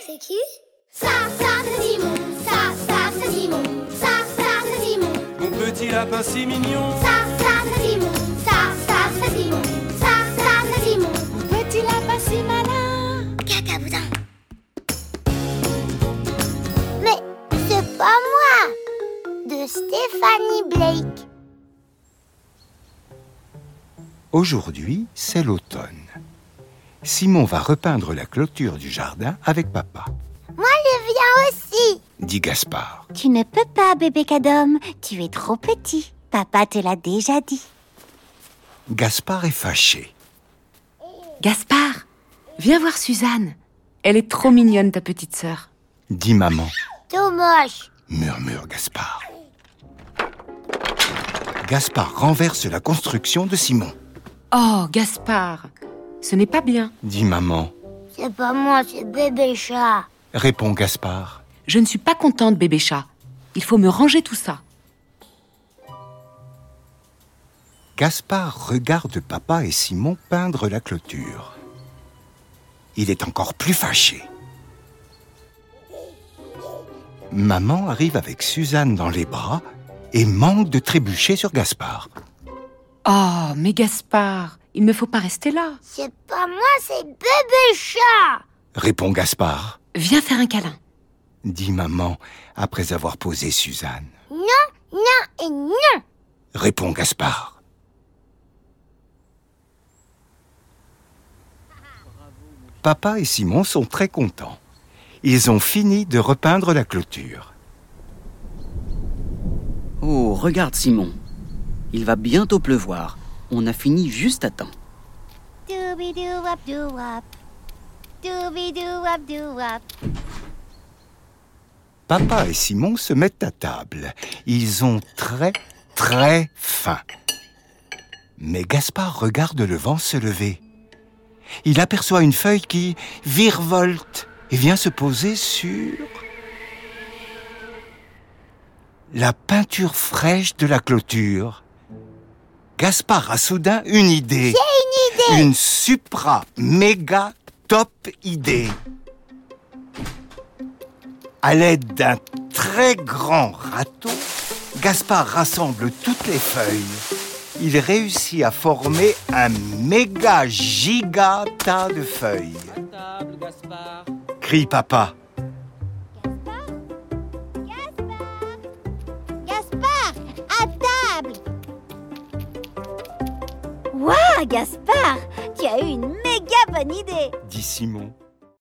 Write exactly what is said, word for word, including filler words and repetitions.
c'est qui? Ça, ça, c'est Simon. Ça, ça, c'est Simon. Ça, ça, c'est Simon. Mon petit lapin si mignon. Ça, ça, c'est Simon. Ça, ça, c'est Simon. Ça, ça, c'est Simon. Mon petit lapin si malin. Cacaboudin. Mais c'est pas moi. De Stéphanie Blake. Aujourd'hui, c'est l'automne. Simon va repeindre la clôture du jardin avec papa, Moi, je viens aussi. dit Gaspard. Tu ne peux pas, bébé Cadom. Tu es trop petit. Papa te l'a déjà dit. Gaspard est fâché. Gaspard, viens voir Suzanne. Elle est trop mignonne, ta petite sœur. Dit maman, Tout moche. murmure Gaspard. Gaspard renverse la construction de Simon, Oh, Gaspard, ce n'est pas bien. dit maman, C'est pas moi, c'est bébé chat. répond Gaspard. Je ne suis pas contente, bébé chat. Il faut me ranger tout ça. Gaspard regarde papa et Simon peindre la clôture. Il est encore plus fâché. Maman arrive avec Suzanne dans les bras et manque de trébucher sur Gaspard. Oh, mais Gaspard, il ne faut pas rester là. C'est pas moi, c'est bébé chat. Répond Gaspard, Viens faire un câlin. dit maman après avoir posé Suzanne. Non, non et non. Répond Gaspard. Papa et Simon sont très contents. Ils ont fini de repeindre la clôture. Oh, regarde Simon. Il va bientôt pleuvoir. On a fini juste à temps. Doobidoo-wap-doo-wap. Doobidoo-wap-doo-wap. Papa et Simon se mettent à table. Ils ont très, très faim. Mais Gaspard regarde le vent se lever. Il aperçoit une feuille qui virevolte et vient se poser sur la peinture fraîche de la clôture. Gaspard a soudain une idée. J'ai une idée. Une supra méga top idée. À l'aide d'un très grand râteau, Gaspard rassemble toutes les feuilles. Il réussit à former un méga giga tas de feuilles. À table, Gaspard. Crie papa. Gaspard, à table. Waouh, Gaspard, tu as eu une méga bonne idée. Dit Simon.